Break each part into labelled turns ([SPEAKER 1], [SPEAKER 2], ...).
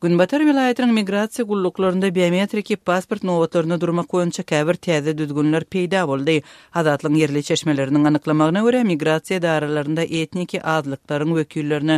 [SPEAKER 1] Günbatar vilayetinin migrasiya gulluklarında biometriki pasport novatlarına durmak koyunca käbir täze düzgünler peýda boldy. Azatlyň yerli çeşmeleriniň anyklamagyna görä migrasiya daralarında etniki adlyklaryň wekillerine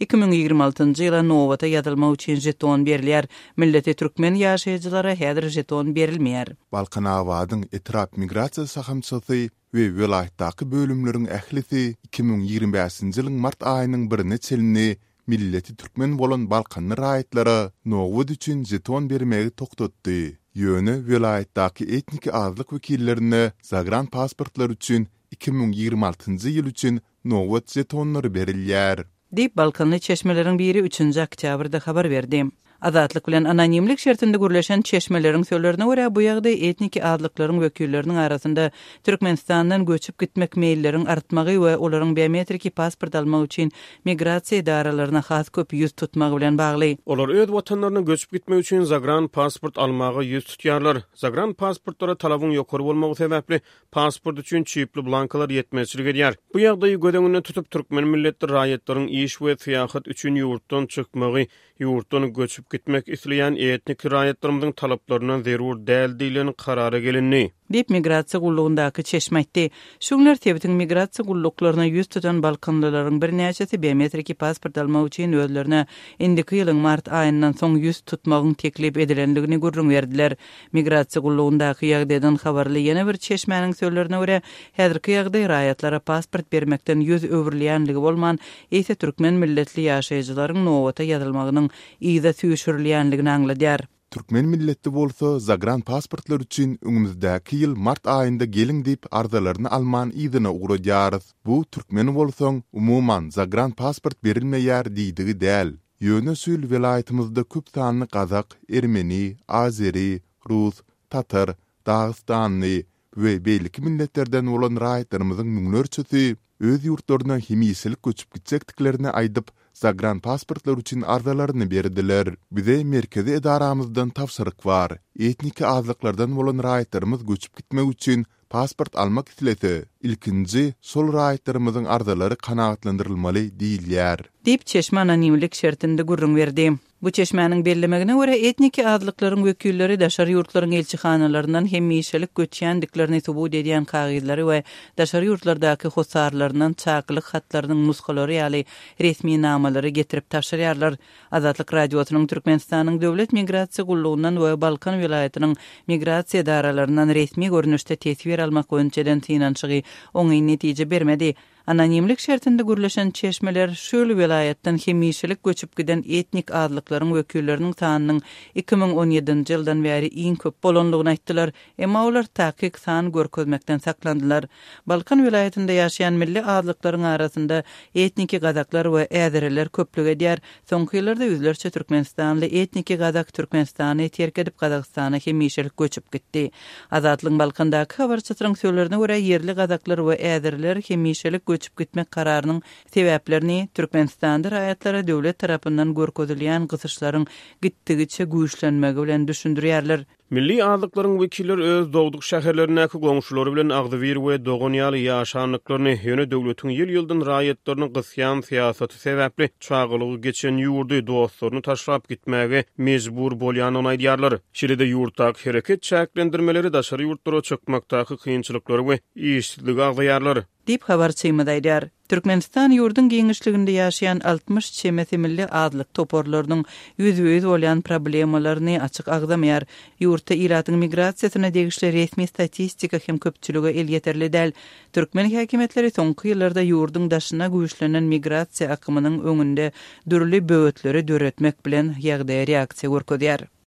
[SPEAKER 1] 2026-njy ýyla novata ýazylmak üçin jeton berilýär. Milleti türkmen ýaşaýjylara häzir jeton berilmeýär.
[SPEAKER 2] Balkan awadyň etrap migrasiya sahamçysy we vilayetdaky bölümleriň ählisi 2025-nji ýylyň mart aýynyň 1-ni çelini milleti türkmen bolan Balkanly raýatlara nowat üçin jeton bermegi toktatdy. Ýöne vilayetdaky etnik azlyk wekillerine zagran pasportlar üçin 2026-njy ýyl üçin nowat jetonlary berilýär.
[SPEAKER 1] Dip Balkanly çeşmeleriň biri 3-nji oktýabrda habar berdi. Azatlyk bilen anonimlik şertinde gürleşen çeşmeleriň söýlerine görä bu ýagdaý etnik adlyklaryň wekilleriniň arasynda Türkmenistandan göçüp gitmek meýilleriň artmagy we olaryň biometriki pasport almak üçin migrasiya idaralaryna has köp ýüz tutmagy bilen bagly.
[SPEAKER 3] Olar öz watanlaryna göçüp gitmek üçin zagran pasport almagy ýüz tutýarlar. Zagran pasportlara talabyň ýokary bolmagy sebäpli pasport üçin çipli blankalar ýetmezçilik edýär. Bu ýagdaýy gödeňine tutup türkmen milletli raýatlaryň iş we syýahat üçin ýurtdan çykmagy, ýurtdan göçüp gitmek isleýän etnik raýatlarymyň talaplaryna zerur däl diýilen karara gelinni.
[SPEAKER 1] Dip migrasiya gullugundaky çeşmekdi. Şuňlar tebitiň migrasiya gulluklaryna ýüz tutan Balkanlylaryň bir näçesi biometriki pasport almak üçin özlerine indiki ýylyň mart aýyndan soň ýüz tutmagyň teklip edilendigini görüň berdiler. Migrasiya gullugundaky ýagdaýdan habarly ýene bir çeşmeniň söýlerine görä häzirki ýagdaý raýatlara pasport bermekden ýüz öwürleýänligi bolman ýa-da türkmen milletli ýaşaýjylaryň nowata ýazylmagynyň ýa-da süýşürilýänligini aňladýar.
[SPEAKER 2] Türkmen milleti bolsa zagran pasportlar üçin öňümüzdäki ýyl mart aýynda geliň diýip arzalaryny alman ýygyna uğraýarys. Bu türkmen bolsaň umuman zagran pasport berilmeýär diýdigi däl. Ýöne sül vilayetimizde köp sanly Kazak, Ermeni, Azeri, Rus, Tatar, Dağıstanly we beýleki milletlerden bolan raýatlarymyzyň müňlerçesi öz ýurtlaryna hemisilik göçüp gitsekdiklerini aýdyp zagran pasportlar üçin arzalaryny berdiler. Bize merkezi edaramızdan tavsyryk bar. Etnik azlyklardan bolan raýatlarymyz göçüp gitmek üçin pasport almak islese, ilkinji sol raýatlarymyzyň arzalary kanagatlandyrylmaly diýilýär.
[SPEAKER 1] Dip çeşme anonimlik şertinde gurrun berdi. Bu çeşmenin bellemegine görä etnik adlyklaryň wekilleri daşary ýurtlaryň elçixanalaryndan hemmişelik göçýändiklerini subut edýän kagydlary we daşary ýurtlardaky hosarlaryndan çaklyk hatlarynyň nuskalary ýaly resmi namalary getirip taşyrýarlar. Azatlyk radiosynyň Türkmenistanyň döwlet migrasiýa gullugundan we Balkan vilayetynyň migrasiýa daralaryndan resmi görnüşde tesbir almak öňçeden synançygy oňy netije bermedi. Anonimlik şertinde gürleşen çeşmeler şöyle vilayetden hemmişelik göçüp giden etnik adlyklaryň wekilleriniň sanynyň 2017-nji ýyldan bäri iň köp bolanlygyny aýtdylar. Emma olar takyk san görkezmekden saklandylar. Balkan vilayetinde ýaşaýan milli adlyklaryň arasynda etniki gazaklar we äzereler köplük edýär. Soňky ýyllarda ýüzlerçe Türkmenistanly etniki gazak Türkmenistany terk edip Gazakstana hemmişelik göçüp gitdi. Azatlyň Balkandaky habarçylaryň söýlerine görä yerli gazaklar we äzereler hemmişelik göçüp gitmek kararynyň sebäplerini Türkmenistanda raýatlara döwlet tarapyndan görkezilýän gysyşlaryň gitdigiçe güýçlenmegi bilen düşündirýärler.
[SPEAKER 3] Milli adlyklaryň wekilleri öz dowduk şäherlerindäki goňşulary bilen Agdywer we Dogonýaly ýaşanlyklaryny ýöne döwletiň ýyl-ýyldan raýatlaryny gysýan syýasaty sebäpli çagylygy geçen ýurdy dostlaryny taşlap gitmäge mejbur bolýanyny aýdýarlar. Şeýle-de ýurtdaky hereket çäklendirmeleri daşary ýurtlara çykmakdaky kynçylyklary we işsizligi agdaýarlar.
[SPEAKER 1] Dip habarçymyda aýdýar. Türkmenistan ýurdun geňişliginde ýaşaýan 60 çemeti milli adlyk toporlarynyň ýüz bolýan problemalaryny açyk agdamaýar. Ýurtda iratyň migrasiýasyna degişli resmi statistika hem köpçüligi el ýeterli däl. Türkmen häkimetleri soňky ýyllarda ýurdun daşyna güýçlenen migrasiýa akymynyň öňünde dürli böwetleri döretmek bilen ýagdaý reaksiýa görkezýär.